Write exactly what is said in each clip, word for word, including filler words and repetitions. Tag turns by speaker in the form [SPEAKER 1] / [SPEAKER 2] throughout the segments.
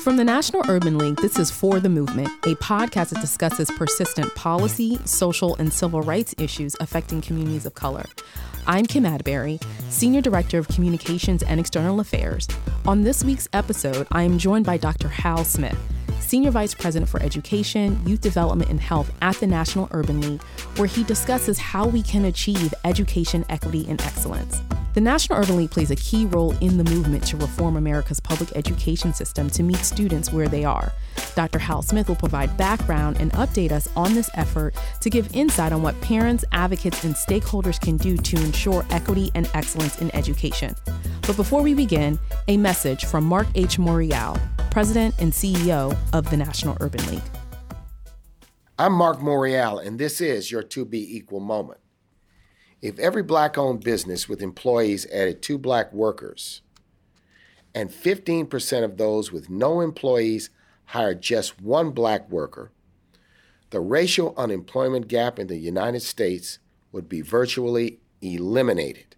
[SPEAKER 1] From the National Urban League, this is For the Movement, a podcast that discusses persistent policy, social, and civil rights issues affecting communities of color. I'm Kim Atterbury, Senior Director of Communications and External Affairs. On this week's episode, I am joined by Doctor Hal Smith, Senior Vice President for Education, Youth Development, and Health at the National Urban League, where he discusses how we can achieve education, equity, and excellence. The National Urban League plays a key role in the movement to reform America's public education system to meet students where they are. Doctor Hal Smith will provide background and update us on this effort to give insight on what parents, advocates, and stakeholders can do to ensure equity and excellence in education. But before we begin, a message from Mark H. Morial, President and C E O of the National Urban League.
[SPEAKER 2] I'm Mark Morial, and this is your To Be Equal moment. If every Black-owned business with employees added two Black workers, and fifteen percent of those with no employees hired just one Black worker, the racial unemployment gap in the United States would be virtually eliminated.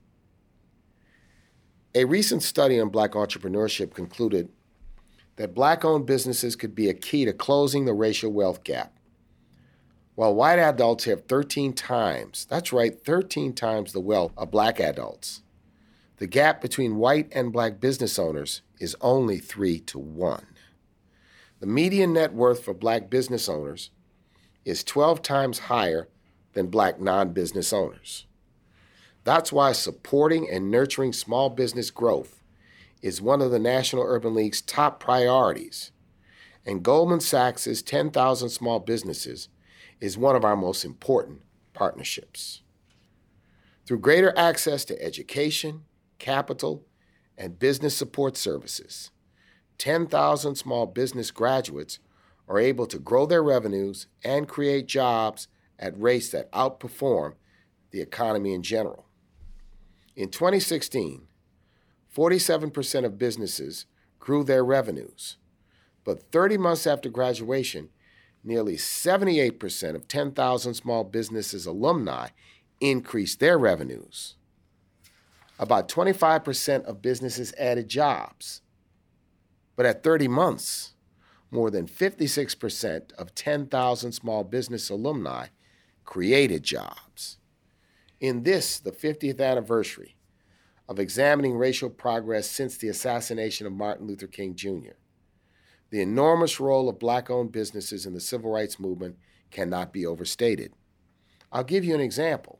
[SPEAKER 2] A recent study on Black entrepreneurship concluded that Black-owned businesses could be a key to closing the racial wealth gap. While white adults have thirteen times, that's right, thirteen times the wealth of Black adults, the gap between white and Black business owners is only three to one. The median net worth for Black business owners is twelve times higher than Black non-business owners. That's why supporting and nurturing small business growth is one of the National Urban League's top priorities, and Goldman Sachs' ten thousand Small Businesses is one of our most important partnerships. Through greater access to education, capital, and business support services, ten thousand small business graduates are able to grow their revenues and create jobs at rates that outperform the economy in general. In twenty sixteen, forty-seven percent of businesses grew their revenues, but thirty months after graduation, nearly seventy-eight percent of ten thousand Small Businesses alumni increased their revenues. About twenty-five percent of businesses added jobs, but at thirty months, more than fifty-six percent of ten thousand Small Business alumni created jobs. In this, the fiftieth anniversary of examining racial progress since the assassination of Martin Luther King Junior, the enormous role of Black-owned businesses in the civil rights movement cannot be overstated. I'll give you an example.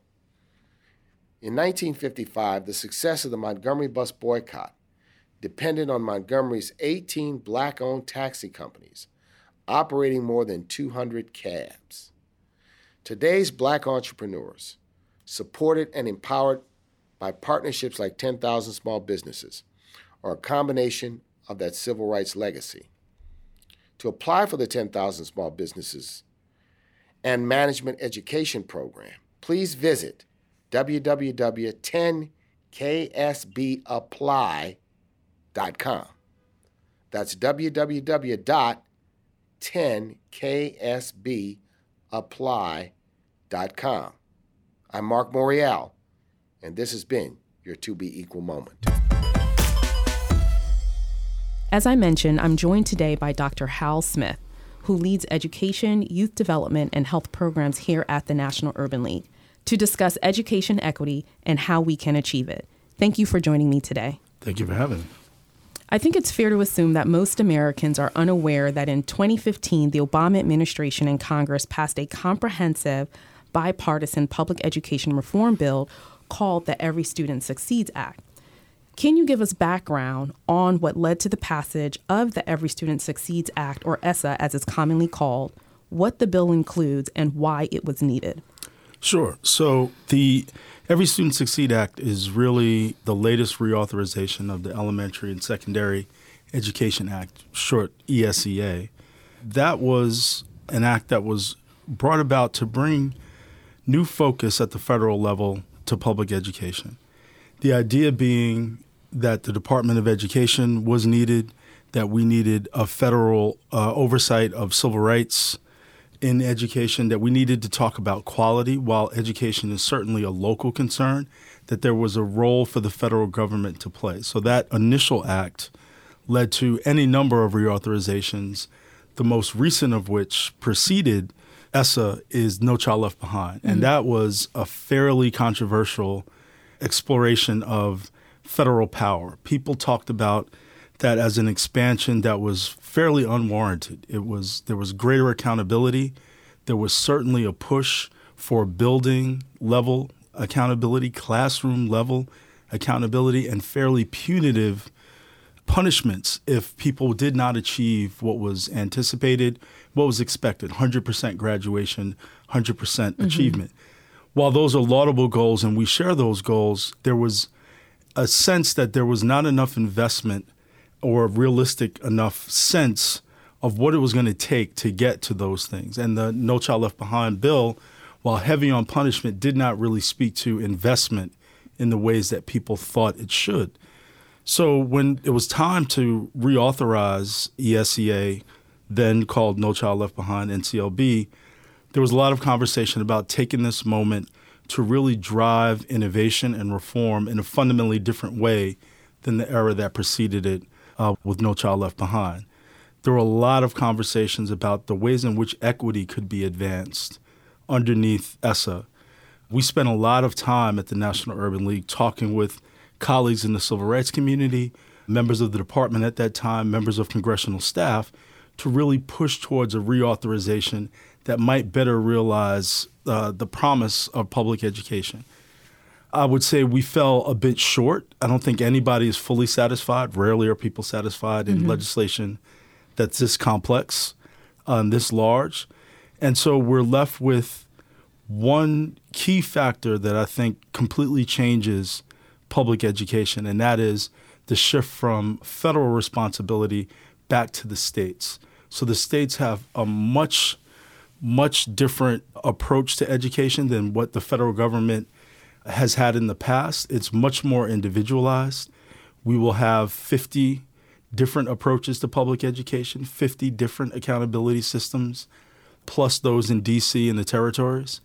[SPEAKER 2] In nineteen fifty-five, the success of the Montgomery bus boycott depended on Montgomery's eighteen Black-owned taxi companies operating more than two hundred cabs. Today's Black entrepreneurs, supported and empowered by partnerships like ten thousand Small Businesses, are a combination of that civil rights legacy. To apply for the ten thousand Small Businesses and Management Education Program, please visit w w w dot ten k s b apply dot com. That's w w w dot ten k s b apply dot com. I'm Mark Morial, and this has been your To Be Equal moment.
[SPEAKER 1] As I mentioned, I'm joined today by Doctor Hal Smith, who leads education, youth development, and health programs here at the National Urban League, to discuss education equity and how we can achieve it. Thank you for joining me today.
[SPEAKER 3] Thank you for having me.
[SPEAKER 1] I think it's fair to assume that most Americans are unaware that in twenty fifteen, the Obama administration and Congress passed a comprehensive, bipartisan public education reform bill called the Every Student Succeeds Act. Can you give us background on what led to the passage of the Every Student Succeeds Act, or ESSA as it's commonly called, what the bill includes, and why it was needed?
[SPEAKER 3] Sure. So the Every Student Succeed Act is really the latest reauthorization of the Elementary and Secondary Education Act, short E S E A. That was an act that was brought about to bring new focus at the federal level to public education. The idea being that the Department of Education was needed, that we needed a federal uh, oversight of civil rights in education, that we needed to talk about quality. While education is certainly a local concern, that there was a role for the federal government to play. So that initial act led to any number of reauthorizations, the most recent of which preceded ESSA is No Child Left Behind. Mm-hmm. And that was a fairly controversial exploration of federal power. People talked about that as an expansion that was fairly unwarranted. It was there was greater accountability. There was certainly a push for building level accountability, classroom level accountability, and fairly punitive punishments if people did not achieve what was anticipated, what was expected, one hundred percent graduation, one hundred percent mm-hmm. achievement. While those are laudable goals and we share those goals, there was a sense that there was not enough investment or realistic enough sense of what it was going to take to get to those things. And the No Child Left Behind bill, while heavy on punishment, did not really speak to investment in the ways that people thought it should. So when it was time to reauthorize E S E A, then called No Child Left Behind, N C L B, there was a lot of conversation about taking this moment to really drive innovation and reform in a fundamentally different way than the era that preceded it uh, with No Child Left Behind. There were a lot of conversations about the ways in which equity could be advanced underneath ESSA. We spent a lot of time at the National Urban League talking with colleagues in the civil rights community, members of the department at that time, members of congressional staff, to really push towards a reauthorization that might better realize uh, the promise of public education. I would say we fell a bit short. I don't think anybody is fully satisfied. Rarely are people satisfied in mm-hmm. legislation that's this complex, um, this large. And so we're left with one key factor that I think completely changes public education, and that is the shift from federal responsibility back to the states. So the states have a much, much different approach to education than what the federal government has had in the past. It's much more individualized. We will have fifty different approaches to public education, fifty different accountability systems, plus those in D C and the territories.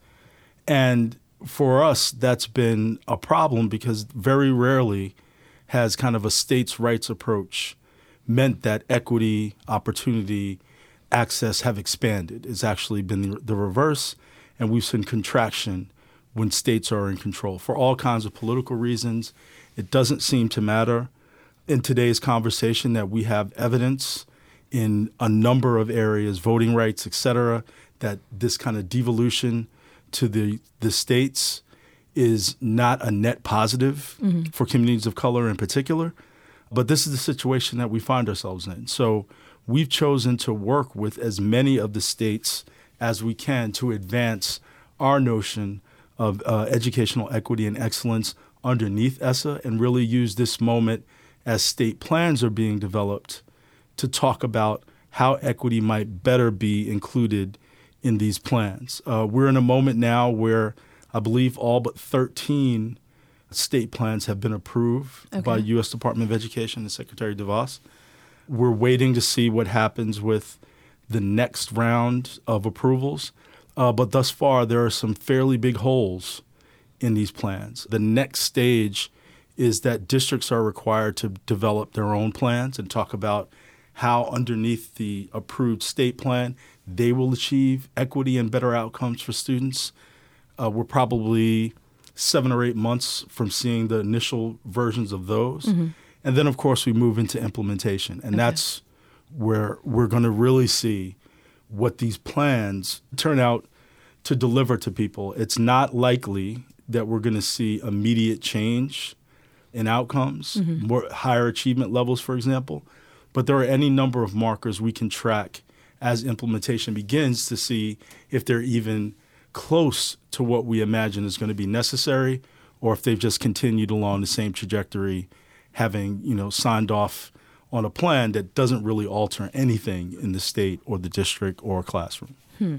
[SPEAKER 3] And for us, that's been a problem because very rarely has kind of a states' rights approach meant that equity, opportunity, access have expanded. It's actually been the, the reverse, and we've seen contraction when states are in control. For all kinds of political reasons, it doesn't seem to matter in today's conversation that we have evidence in a number of areas, voting rights, et cetera, that this kind of devolution to the, the states is not a net positive mm-hmm. for communities of color in particular. But this is the situation that we find ourselves in. So we've chosen to work with as many of the states as we can to advance our notion of uh, educational equity and excellence underneath ESSA and really use this moment as state plans are being developed to talk about how equity might better be included in these plans. Uh, we're in a moment now where I believe all but thirteen state plans have been approved okay. by U S Department of Education and Secretary DeVos. We're waiting to see what happens with the next round of approvals. Uh, but thus far, there are some fairly big holes in these plans. The next stage is that districts are required to develop their own plans and talk about how underneath the approved state plan they will achieve equity and better outcomes for students. Uh, we're probably seven or eight months from seeing the initial versions of those. Mm-hmm. And then, of course, we move into implementation. And okay. that's where we're going to really see what these plans turn out to deliver to people. It's not likely that we're going to see immediate change in outcomes, mm-hmm. more higher achievement levels, for example. But there are any number of markers we can track as implementation begins to see if they're even close to what we imagine is going to be necessary, or if they've just continued along the same trajectory, having, you know, signed off on a plan that doesn't really alter anything in the state or the district or classroom.
[SPEAKER 1] Hmm.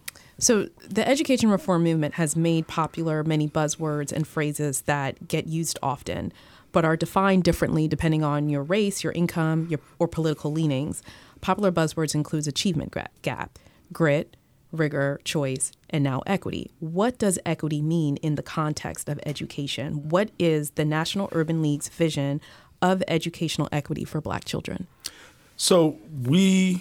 [SPEAKER 1] So the education reform movement has made popular many buzzwords and phrases that get used often, but are defined differently depending on your race, your income, your, or political leanings. Popular buzzwords includes achievement gap, grit, rigor, choice, and now equity. What does equity mean in the context of education? What is the National Urban League's vision of educational equity for Black children?
[SPEAKER 3] So we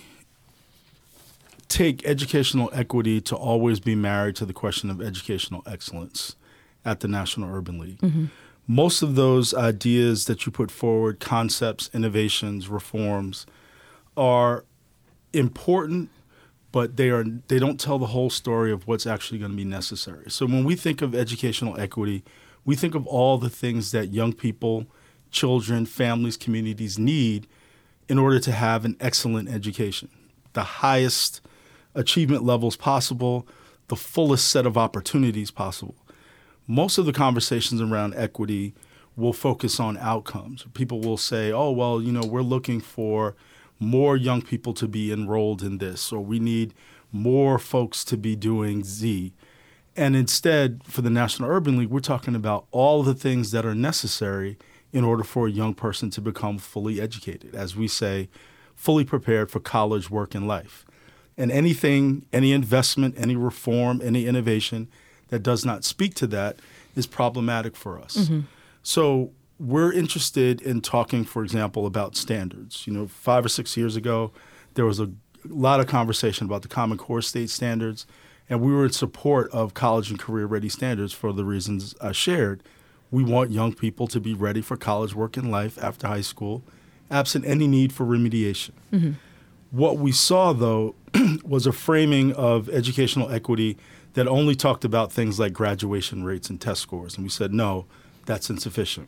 [SPEAKER 3] take educational equity to always be married to the question of educational excellence at the National Urban League. Mm-hmm. Most of those ideas that you put forward, concepts, innovations, reforms, are important, but they are they don't tell the whole story of what's actually going to be necessary. So when we think of educational equity, we think of all the things that young people, children, families, communities need in order to have an excellent education, the highest achievement levels possible, the fullest set of opportunities possible. Most of the conversations around equity will focus on outcomes. People will say, oh, well, you know, we're looking for more young people to be enrolled in this, or we need more folks to be doing Z. And instead, for the National Urban League, we're talking about all the things that are necessary in order for a young person to become fully educated, as we say, fully prepared for college, work, and life. And anything, any investment, any reform, any innovation that does not speak to that is problematic for us. Mm-hmm. So we're interested in talking, for example, about standards. You know, five or six years ago, there was a lot of conversation about the Common Core state standards, and we were in support of college and career-ready standards for the reasons I shared. We want young people to be ready for college, work, and life after high school, absent any need for remediation. Mm-hmm. What we saw, though, was a framing of educational equity that only talked about things like graduation rates and test scores. And we said, no, that's insufficient.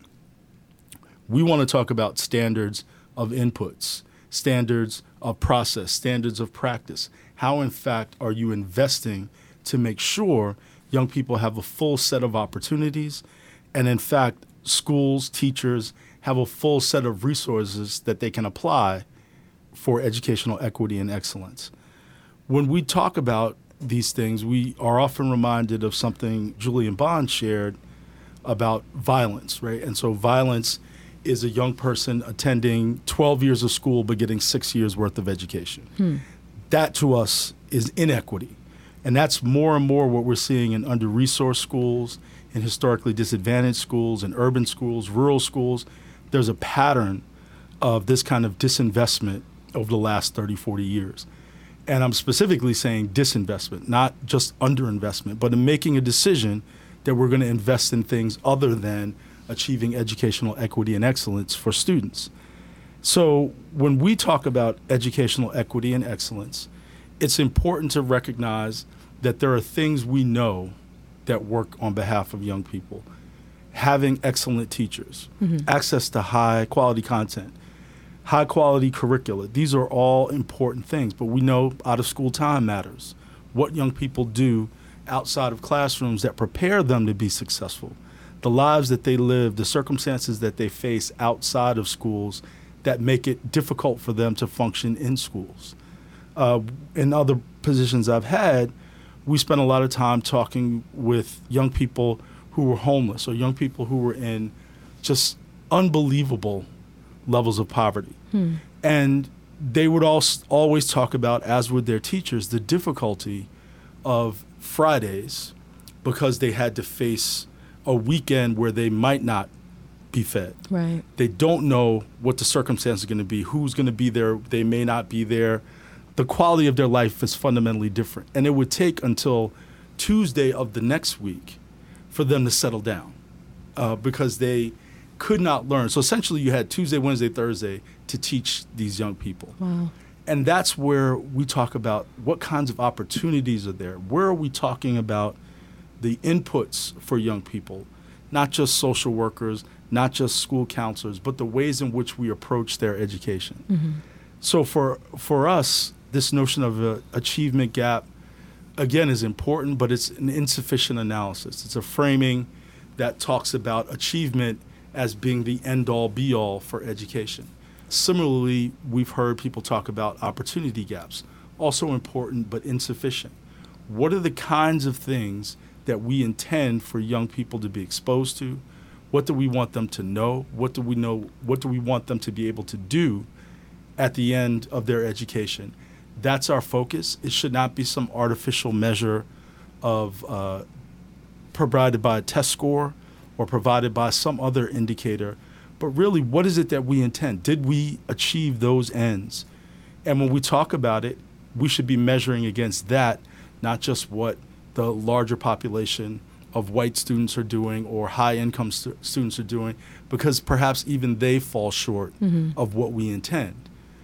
[SPEAKER 3] We want to talk about standards of inputs, standards of process, standards of practice. How, in fact, are you investing to make sure young people have a full set of opportunities, and, in fact, schools, teachers have a full set of resources that they can apply for educational equity and excellence? When we talk about these things, we are often reminded of something Julian Bond shared about violence, right? And so violence is a young person attending twelve years of school but getting six years worth of education. Hmm. That, to us, is inequity. And that's more and more what we're seeing in under-resourced schools, in historically disadvantaged schools, in urban schools, rural schools. There's a pattern of this kind of disinvestment over the last thirty, forty years. And I'm specifically saying disinvestment, not just underinvestment, but in making a decision that we're going to invest in things other than achieving educational equity and excellence for students. So when we talk about educational equity and excellence, it's important to recognize that there are things we know that work on behalf of young people. Having excellent teachers, mm-hmm. access to high quality content, high quality curricula. These are all important things, but we know out of school time matters. What young people do outside of classrooms that prepare them to be successful, the lives that they live, the circumstances that they face outside of schools that make it difficult for them to function in schools. Uh, in other positions I've had, we spent a lot of time talking with young people who were homeless or young people who were in just unbelievable levels of poverty. Hmm. And they would all, always talk about, as would their teachers, the difficulty of Fridays because they had to face a weekend where they might not be fed.
[SPEAKER 1] Right.
[SPEAKER 3] They don't know what the circumstances are going to be, who's going to be there, they may not be there. The quality of their life is fundamentally different. And it would take until Tuesday of the next week for them to settle down uh, because they could not learn. So essentially you had Tuesday, Wednesday, Thursday to teach these young people.
[SPEAKER 1] Wow.
[SPEAKER 3] And that's where we talk about what kinds of opportunities are there. Where are we talking about the inputs for young people, not just social workers, not just school counselors, but the ways in which we approach their education. Mm-hmm. So for for us, this notion of an achievement gap, again, is important, but it's an insufficient analysis. It's a framing that talks about achievement as being the end-all, be-all for education. Similarly, we've heard people talk about opportunity gaps, also important but insufficient. What are the kinds of things that we intend for young people to be exposed to? What do we want them to know? What do we know? What do we want them to be able to do at the end of their education? That's our focus. It should not be some artificial measure of uh, provided by a test score or provided by some other indicator. But really, what is it that we intend? Did we achieve those ends And when we talk about it, we should be measuring against that, not just what the larger population of white students are doing or high-income stu- students are doing, because perhaps even they fall short mm-hmm. of what we intend.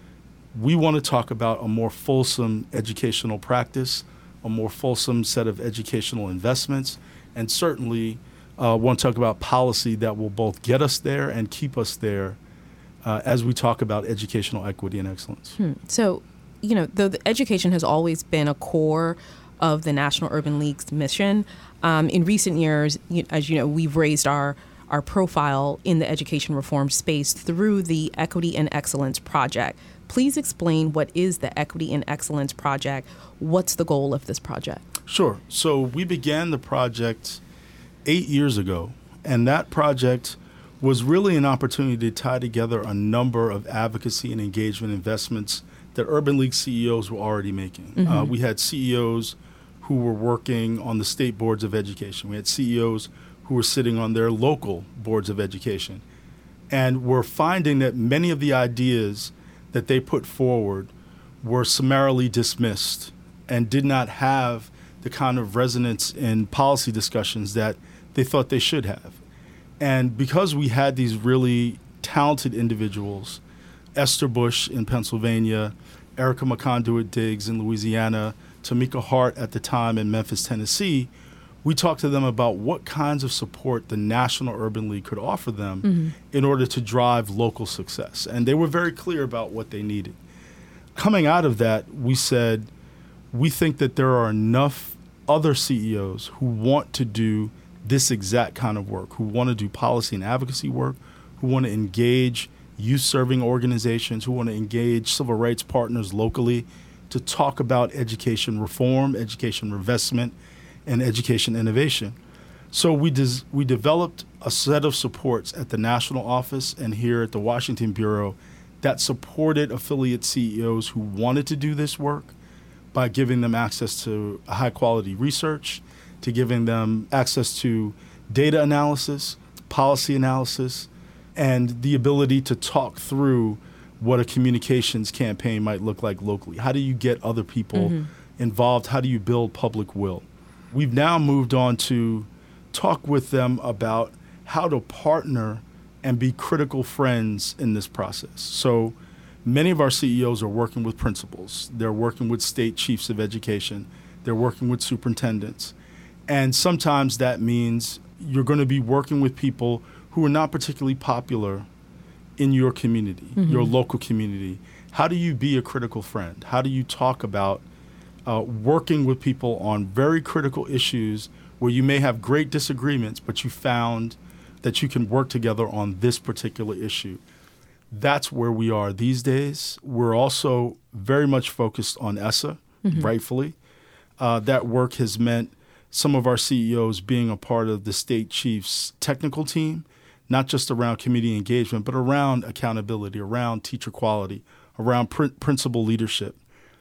[SPEAKER 3] We want to talk about a more fulsome educational practice, a more fulsome set of educational investments, and certainly uh, want to talk about policy that will both get us there and keep us there uh, as we talk about educational equity and excellence.
[SPEAKER 1] Hmm. So, you know, though the education has always been a core of the National Urban League's mission, um, in recent years, you, as you know, we've raised our our profile in the education reform space through the Equity and Excellence Project. Please explain what is the Equity and Excellence Project. What's the goal of this project?
[SPEAKER 3] Sure. So we began the project eight years ago, and that project was really an opportunity to tie together a number of advocacy and engagement investments that Urban League C E Os were already making. Mm-hmm. Uh, we had C E Os who were working on the state boards of education. We had C E Os who were sitting on their local boards of education. And we're finding that many of the ideas that they put forward were summarily dismissed and did not have the kind of resonance in policy discussions that they thought they should have. And because we had these really talented individuals, Esther Bush in Pennsylvania, Erica McConduit-Diggs in Louisiana, Tamika Hart at the time in Memphis, Tennessee, we talked to them about what kinds of support the National Urban League could offer them mm-hmm. in order to drive local success. And they were very clear about what they needed. Coming out of that, we said, we think that there are enough other C E Os who want to do this exact kind of work, who want to do policy and advocacy work, who want to engage youth-serving organizations, who want to engage civil rights partners locally to talk about education reform, education reinvestment, and education innovation. So we des- we developed a set of supports at the national office and here at the Washington Bureau that supported affiliate C E Os who wanted to do this work by giving them access to high-quality research, to giving them access to data analysis, policy analysis, and the ability to talk through what a communications campaign might look like locally. How do you get other people mm-hmm. involved? How do you build public will? We've now moved on to talk with them about how to partner and be critical friends in this process. So many of our C E Os are working with principals. They're working with state chiefs of education. They're working with superintendents. And sometimes that means you're going to be working with people who are not particularly popular in your community, mm-hmm. your local community. How do you be a critical friend? How do you talk about uh, working with people on very critical issues where you may have great disagreements, but you found that you can work together on this particular issue? That's where we are these days. We're also very much focused on E S S A, mm-hmm. rightfully. Uh, that work has meant some of our C E Os being a part of the state chief's technical team, not just around community engagement, but around accountability, around teacher quality, around pr- principal leadership,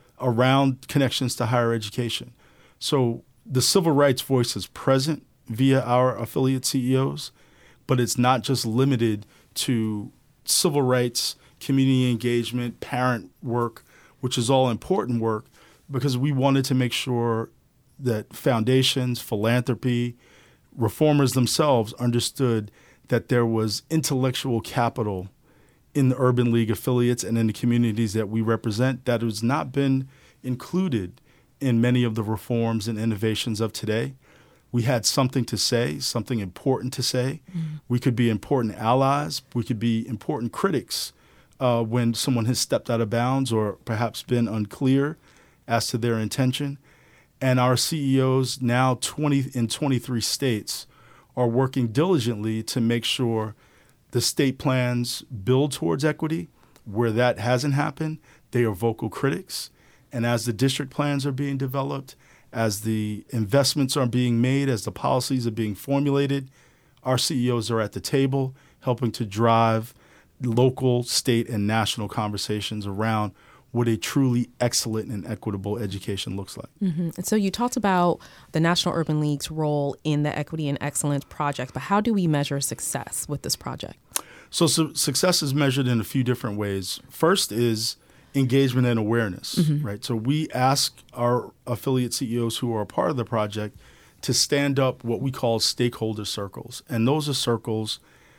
[SPEAKER 3] around connections to higher education. So the civil rights voice is present via our affiliate C E Os, but it's not just limited to civil rights, community engagement, parent work, which is all important work, because we wanted to make sure that foundations, philanthropy, reformers themselves understood that there was intellectual capital in the Urban League affiliates and in the communities that we represent that has not been included in many of the reforms and innovations of today. We had something to say, something important to say. Mm-hmm. We could be important allies. We could be important critics uh, when someone has stepped out of bounds or perhaps been unclear as to their intention. And our C E Os now twenty in twenty-three states are working diligently to make sure the state plans build towards equity. Where that hasn't happened, they are vocal critics. And as the district plans are being developed, as the investments are being made, as the policies are being formulated, our C E Os are at the table helping to drive local, state, and national conversations around what a truly excellent and equitable education looks like.
[SPEAKER 1] Mm-hmm. And so you talked about the National Urban League's role in the Equity and Excellence Project, but how do we measure success with this project?
[SPEAKER 3] So, so success is measured in a few different ways. First is engagement and awareness, mm-hmm. right? So we ask our affiliate C E Os who are a part of the project to stand up what we call stakeholder circles. And those are circles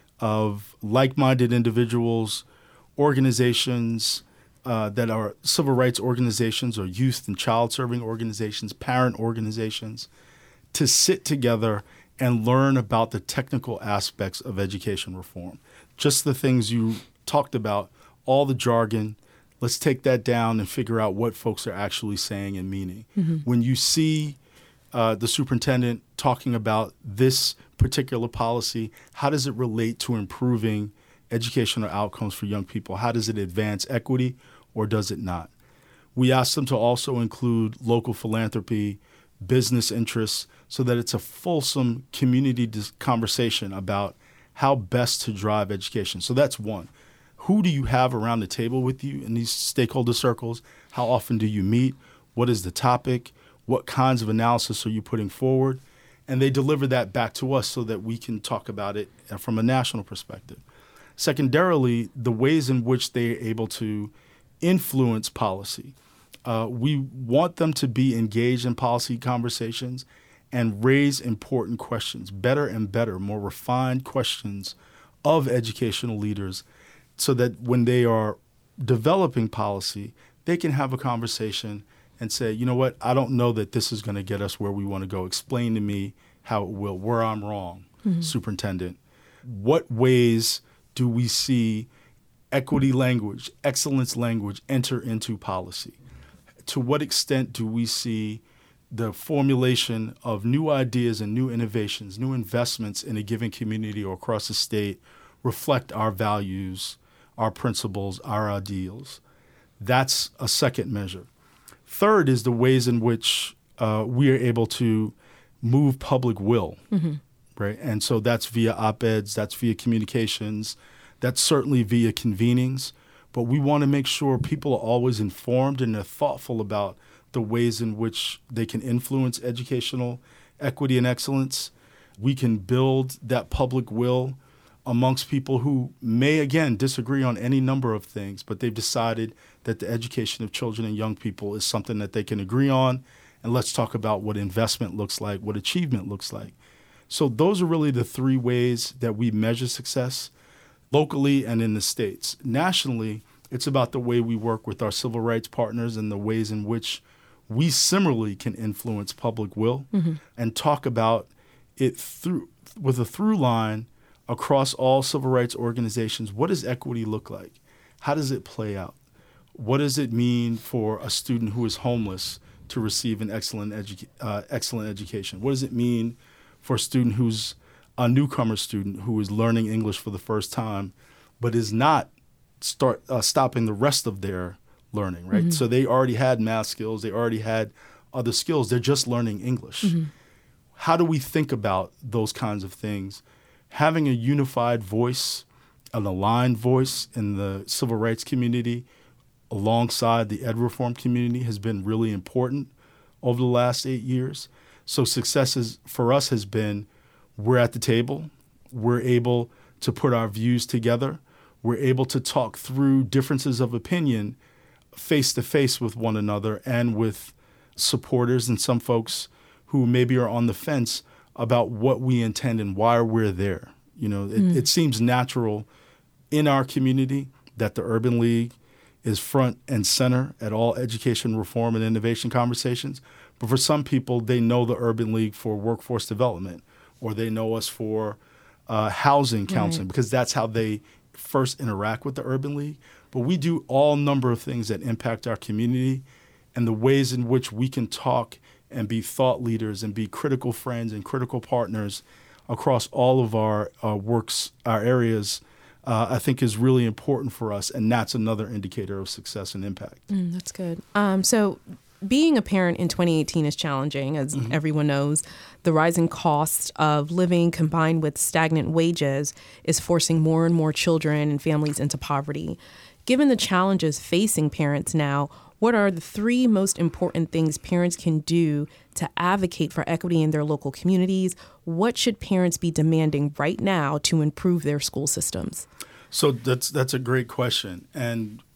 [SPEAKER 3] of like-minded individuals, organizations uh, that are civil rights organizations or youth and child-serving organizations, parent organizations, to sit together and learn about the technical aspects of education reform. Just the things you talked about, all the jargon. Let's take that down and figure out what folks are actually saying and meaning. Mm-hmm. When you see uh, the superintendent talking about this particular policy, how does it relate to improving educational outcomes for young people? How does it advance equity or does it not? We ask them to also include local philanthropy, business interests, so that it's a fulsome community dis- conversation about how best to drive education. So that's one. Who do you have around the table with you in these stakeholder circles? How often do you meet? What is the topic? What kinds of analysis are you putting forward? And they deliver that back to us so that we can talk about it from a national perspective. Secondarily, the ways in which they are able to influence policy. Uh, we want them to be engaged in policy conversations and raise important questions, better and better, more refined questions of educational leaders, so that when they are developing policy, they can have a conversation and say, you know what, I don't know that this is going to get us where we want to go. Explain to me how it will, where I'm wrong, mm-hmm. Superintendent. What ways do we see equity language, excellence language enter into policy? To what extent do we see the formulation of new ideas and new innovations, new investments in a given community or across the state reflect our values, our principles, our ideals? That's a second measure. Third is the ways in which uh, we are able to move public will, mm-hmm. right? And so that's via op-eds, that's via communications, that's certainly via convenings. But we want to make sure people are always informed and they're thoughtful about the ways in which they can influence educational equity and excellence. We can build that public will amongst people who may, again, disagree on any number of things, but they've decided that the education of children and young people is something that they can agree on. And let's talk about what investment looks like, what achievement looks like. So those are really the three ways that we measure success locally and in the states. Nationally, it's about the way we work with our civil rights partners and the ways in which we similarly can influence public will, mm-hmm. and talk about it through with a through line across all civil rights organizations. What does equity look like? How does it play out? What does it mean for a student who is homeless to receive an excellent, edu- uh, excellent education? What does it mean for a student who's a newcomer student who is learning English for the first time but is not start uh, stopping the rest of their learning, right? Mm-hmm. So they already had math skills. They already had other skills. They're just learning English. Mm-hmm. How do we think about those kinds of things? Having a unified voice, an aligned voice in the civil rights community alongside the ed reform community has been really important over the last eight years. So success is, for us has been we're at the table. We're able to put our views together. We're able to talk through differences of opinion face-to-face with one another and with supporters and some folks who maybe are on the fence about what we intend and why we're there. You know, it, mm. it seems natural in our community that the Urban League is front and center at all education reform and innovation conversations. But for some people, they know the Urban League for workforce development, or they know us for uh, housing counseling, right, because that's how they first interact with the Urban League. But we do all number of things that impact our community, and the ways in which we can talk and be thought leaders and be critical friends and critical partners across all of our uh, works, our areas, uh, I think is really important for us. And that's another indicator of success and impact.
[SPEAKER 1] Mm, that's good. Um, so being a parent in twenty eighteen is challenging, as mm-hmm. everyone knows. The rising cost of living combined with stagnant wages is forcing more and more children and families into poverty. Given the challenges facing parents now, what are the three most important things parents can do to advocate for equity in their local communities? What should parents be demanding right now to improve their school systems?
[SPEAKER 3] So that's that's a great question. And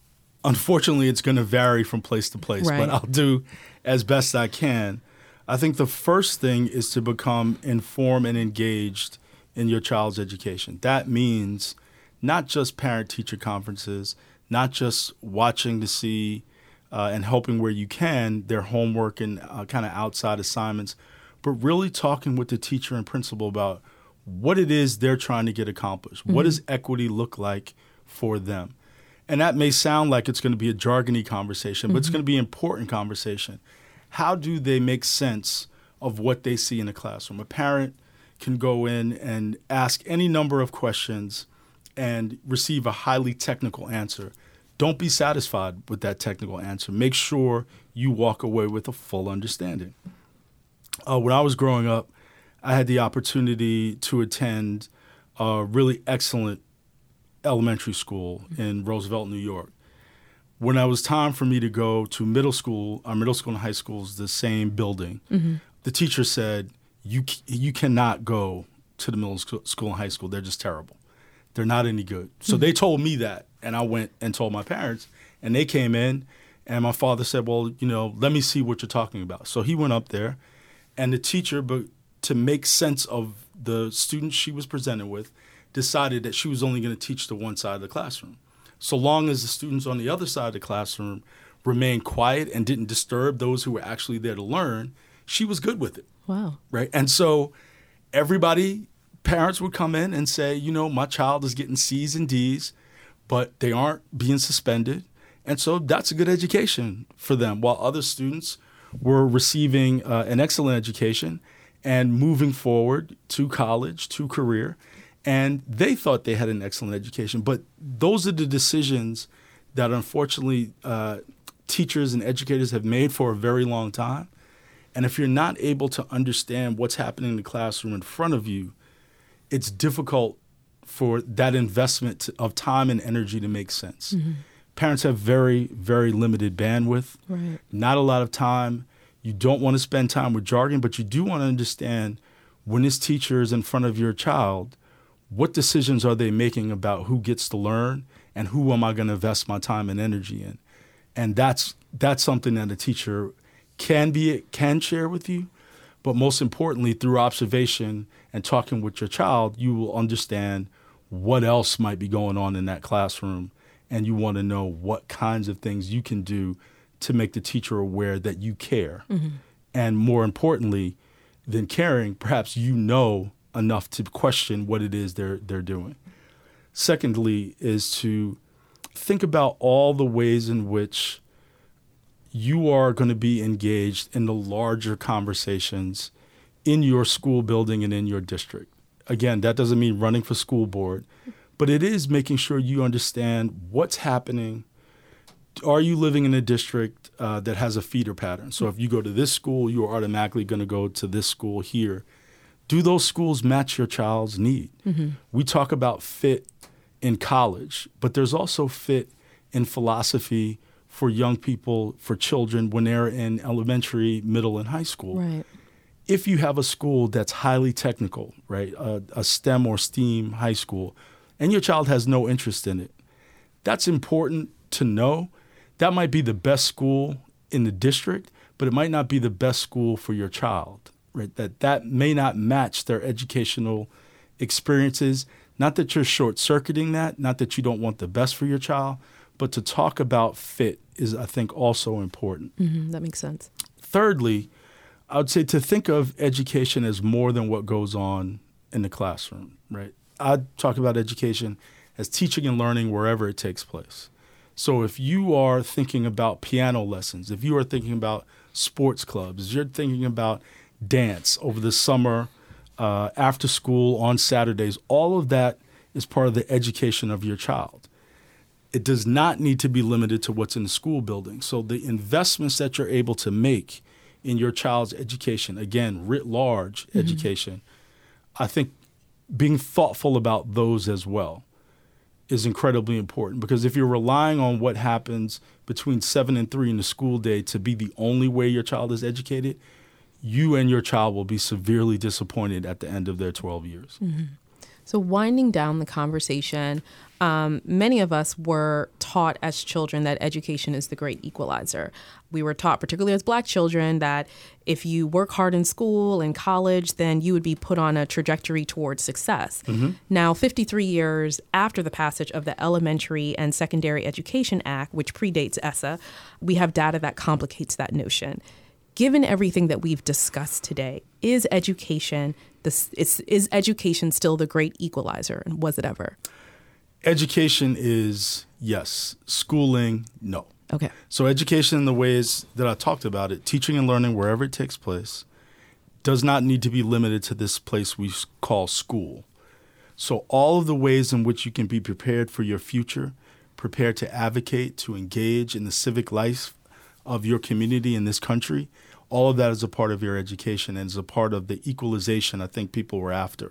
[SPEAKER 3] unfortunately, it's going to vary from place to place,
[SPEAKER 1] Right.
[SPEAKER 3] but I'll do as best I can. I think the first thing is to become informed and engaged in your child's education. That means not just parent-teacher conferences, not just watching to see uh, and helping where you can their homework and uh, kind of outside assignments, but really talking with the teacher and principal about what it is they're trying to get accomplished. Mm-hmm. What does equity look like for them? And that may sound like it's going to be a jargony conversation, but mm-hmm. it's going to be an important conversation. How do they make sense of what they see in the classroom? A parent can go in and ask any number of questions and receive a highly technical answer. Don't be satisfied with that technical answer. Make sure you walk away with a full understanding. Uh, when I was growing up, I had the opportunity to attend a really excellent elementary school in Roosevelt, New York. When it was time for me to go to middle school, our middle school and high school is the same building. Mm-hmm. The teacher said, you you cannot go to the middle school and high school. They're just terrible. They're not any good. So mm-hmm. they told me that, and I went and told my parents, and they came in, and my father said, well, you know, let me see what you're talking about. So he went up there, and the teacher, but to make sense of the students she was presented with, decided that she was only going to teach the one side of the classroom. So long as the students on the other side of the classroom remained quiet and didn't disturb those who were actually there to learn, she was good with it.
[SPEAKER 1] Wow.
[SPEAKER 3] Right? And so everybody, parents would come in and say, you know, my child is getting C's and D's, but they aren't being suspended. And so that's a good education for them, while other students were receiving uh, an excellent education and moving forward to college, to career. And they thought they had an excellent education. But those are the decisions that, unfortunately, uh, teachers and educators have made for a very long time. And if you're not able to understand what's happening in the classroom in front of you, it's difficult for that investment of time and energy to make sense. Mm-hmm. Parents have very, very limited bandwidth,
[SPEAKER 1] right.
[SPEAKER 3] Not a lot of time. You don't want to spend time with jargon, but you do want to understand when this teacher is in front of your child, what decisions are they making about who gets to learn and who am I going to invest my time and energy in? And that's that's something that a teacher can be can share with you, but most importantly, through observation and talking with your child, you will understand what else might be going on in that classroom, and you want to know what kinds of things you can do to make the teacher aware that you care. Mm-hmm. And more importantly than caring, perhaps you know enough to question what it is they're they're doing. Secondly is to think about all the ways in which you are going to be engaged in the larger conversations in your school building and in your district. Again, that doesn't mean running for school board, but it is making sure you understand what's happening. Are you living in a district uh, that has a feeder pattern? So if you go to this school, you're automatically going to go to this school here. Do those schools match your child's need? Mm-hmm. We talk about fit in college, but there's also fit in philosophy for young people, for children when they're in elementary, middle, and high school.
[SPEAKER 1] Right.
[SPEAKER 3] If you have a school that's highly technical, right, a, a STEM or STEAM high school, and your child has no interest in it, that's important to know. That might be the best school in the district, but it might not be the best school for your child, right? That that may not match their educational experiences. Not that you're short-circuiting that, not that you don't want the best for your child, but to talk about fit is, I think, also important.
[SPEAKER 1] Mm-hmm, that makes sense.
[SPEAKER 3] Thirdly, I would say to think of education as more than what goes on in the classroom, right? I talk about education as teaching and learning wherever it takes place. So if you are thinking about piano lessons, if you are thinking about sports clubs, you're thinking about dance over the summer, uh, after school, on Saturdays, all of that is part of the education of your child. It does not need to be limited to what's in the school building. So the investments that you're able to make in your child's education, again, writ large mm-hmm. education, I think being thoughtful about those as well is incredibly important, because if you're relying on what happens between seven and three in the school day to be the only way your child is educated, you and your child will be severely disappointed at the end of their twelve years.
[SPEAKER 1] Mm-hmm. So winding down the conversation, um, many of us were taught as children that education is the great equalizer. We were taught, particularly as Black children, that if you work hard in school and college, then you would be put on a trajectory towards success. Mm-hmm. Now, fifty-three years after the passage of the Elementary and Secondary Education Act, which predates ESSA, we have data that complicates that notion. Given everything that we've discussed today, is education this is, is education still the great equalizer, and was it ever?
[SPEAKER 3] Education is yes. Schooling, no.
[SPEAKER 1] Okay.
[SPEAKER 3] So education in the ways that I talked about it, teaching and learning wherever it takes place, does not need to be limited to this place we call school. So all of the ways in which you can be prepared for your future, prepared to advocate, to engage in the civic life of your community in this country, all of that is a part of your education and is a part of the equalization I think people were after.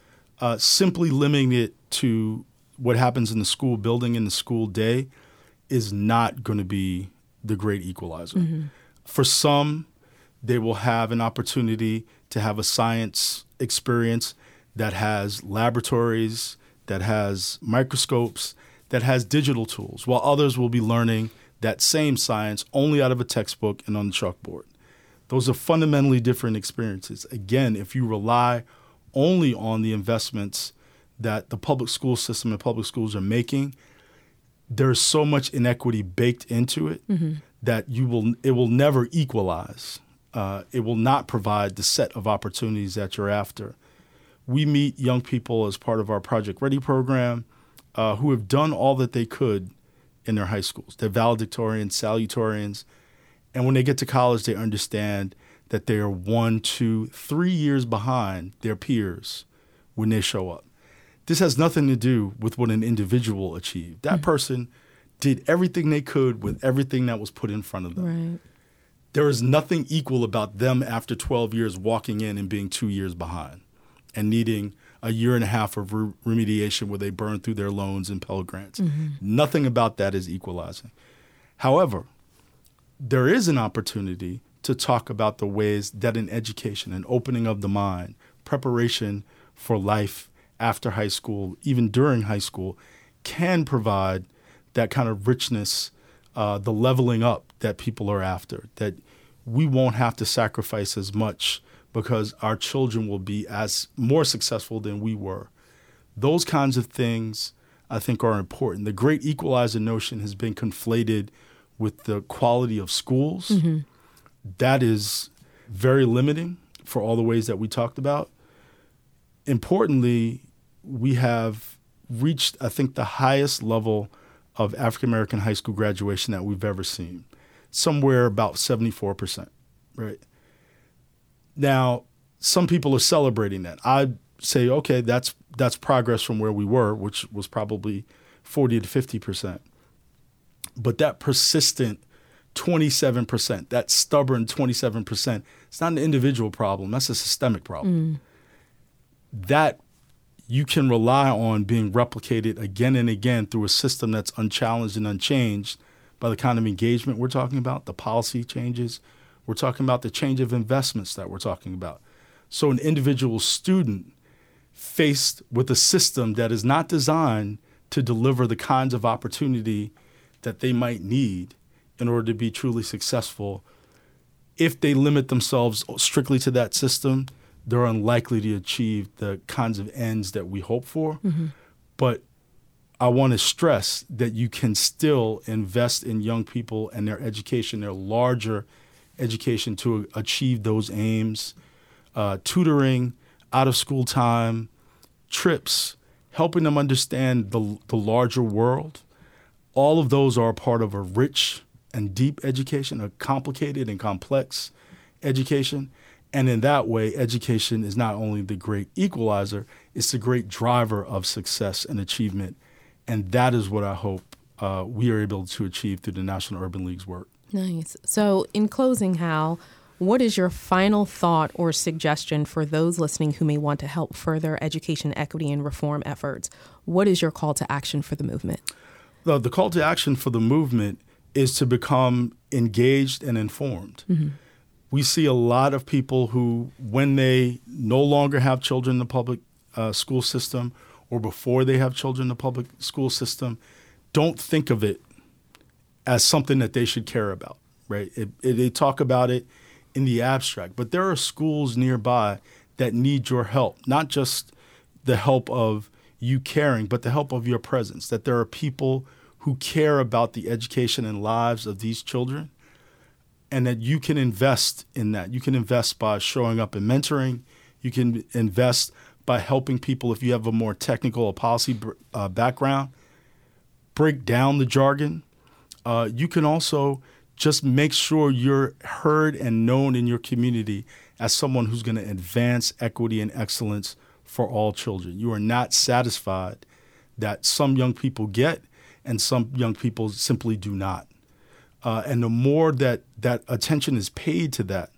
[SPEAKER 3] Uh, simply limiting it to what happens in the school building in the school day is not going to be the great equalizer. Mm-hmm. For some, they will have an opportunity to have a science experience that has laboratories, that has microscopes, that has digital tools, while others will be learning that same science only out of a textbook and on the chalkboard. Those are fundamentally different experiences. Again, if you rely only on the investments that the public school system and public schools are making, there's so much inequity baked into it mm-hmm. that you will it will never equalize. Uh, it will not provide the set of opportunities that you're after. We meet young people as part of our Project Ready program uh, who have done all that they could in their high schools. They're valedictorians, salutatorians, and when they get to college, they understand that they are one, two, three years behind their peers when they show up. This has nothing to do with what an individual achieved. That mm-hmm. person did everything they could with everything that was put in front of them.
[SPEAKER 1] Right.
[SPEAKER 3] There is nothing equal about them after twelve years walking in and being two years behind and needing a year and a half of re- remediation where they burn through their loans and Pell Grants. Mm-hmm. Nothing about that is equalizing. However, there is an opportunity to talk about the ways that an education, an opening of the mind, preparation for life after high school, even during high school, can provide that kind of richness, uh, the leveling up that people are after, that we won't have to sacrifice as much because our children will be as more successful than we were. Those kinds of things, I think, are important. The great equalizer notion has been conflated with the quality of schools. Mm-hmm. That is very limiting for all the ways that we talked about. Importantly, we have reached, I think, the highest level of African-American high school graduation that we've ever seen, somewhere about seventy-four percent, right? Now, some people are celebrating that. I say, okay, that's that's progress from where we were, which was probably forty to fifty percent. But that persistent twenty-seven percent, that stubborn twenty-seven percent, it's not an individual problem. That's a systemic problem. Mm. That you can rely on being replicated again and again through a system that's unchallenged and unchanged by the kind of engagement we're talking about, the policy changes. We're talking about the change of investments that we're talking about. So an individual student faced with a system that is not designed to deliver the kinds of opportunity that they might need in order to be truly successful, if they limit themselves strictly to that system, they're unlikely to achieve the kinds of ends that we hope for. Mm-hmm. But I want to stress that you can still invest in young people and their education, their larger education to achieve those aims, uh, tutoring, out-of-school time, trips, helping them understand the, the larger world. All of those are a part of a rich and deep education, a complicated and complex education. And in that way, education is not only the great equalizer, it's the great driver of success and achievement. And that is what I hope uh, we are able to achieve through the National Urban League's work.
[SPEAKER 1] Nice. So in closing, Hal, what is your final thought or suggestion for those listening who may want to help further education equity and reform efforts? What is your call to action for the movement?
[SPEAKER 3] The, the call to action for the movement is to become engaged and informed. Mm-hmm. We see a lot of people who, when they no longer have children in the public uh, school system or before they have children in the public school system don't think of it as something that they should care about, right? It, it, they talk about it in the abstract, but there are schools nearby that need your help, not just the help of you caring, but the help of your presence, that there are people who care about the education and lives of these children, and that you can invest in that. You can invest by showing up and mentoring. You can invest by helping people if you have a more technical or policy uh, background, break down the jargon. Uh, you can also just make sure you're heard and known in your community as someone who's going to advance equity and excellence for all children. You are not satisfied that some young people get and some young people simply do not. Uh, and the more that that attention is paid to that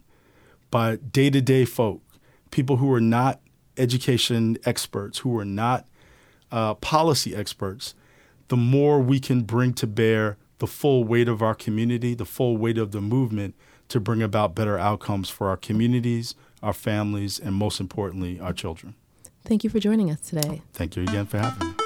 [SPEAKER 3] by day-to-day folk, people who are not education experts, who are not uh, policy experts, the more we can bring to bear the full weight of our community, the full weight of the movement to bring about better outcomes for our communities, our families, and most importantly, our children.
[SPEAKER 1] Thank you for joining us today.
[SPEAKER 3] Thank you again for having me.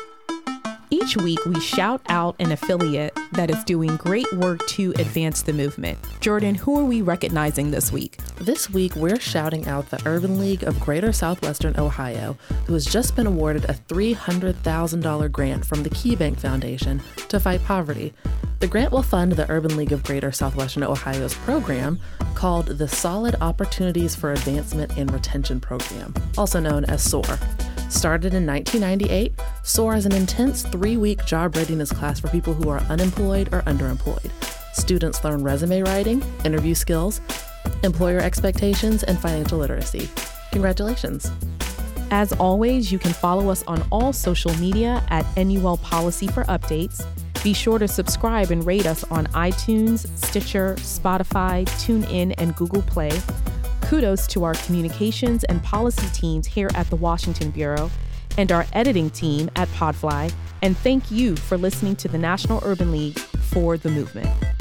[SPEAKER 1] Each week, we shout out an affiliate that is doing great work to advance the movement. Jordan, who are we recognizing this week?
[SPEAKER 4] This week, we're shouting out the Urban League of Greater Southwestern Ohio, who has just been awarded a three hundred thousand dollars grant from the KeyBank Foundation to fight poverty. The grant will fund the Urban League of Greater Southwestern Ohio's program called the Solid Opportunities for Advancement and Retention Program, also known as SOAR. Started in nineteen ninety-eight, SOAR is an intense three-week job readiness class for people who are unemployed or underemployed. Students learn resume writing, interview skills, employer expectations, and financial literacy. Congratulations.
[SPEAKER 1] As always, you can follow us on all social media at N U L Policy for updates. Be sure to subscribe and rate us on iTunes, Stitcher, Spotify, TuneIn, and Google Play. Kudos to our communications and policy teams here at the Washington Bureau and our editing team at Podfly. And thank you for listening to the National Urban League for the movement.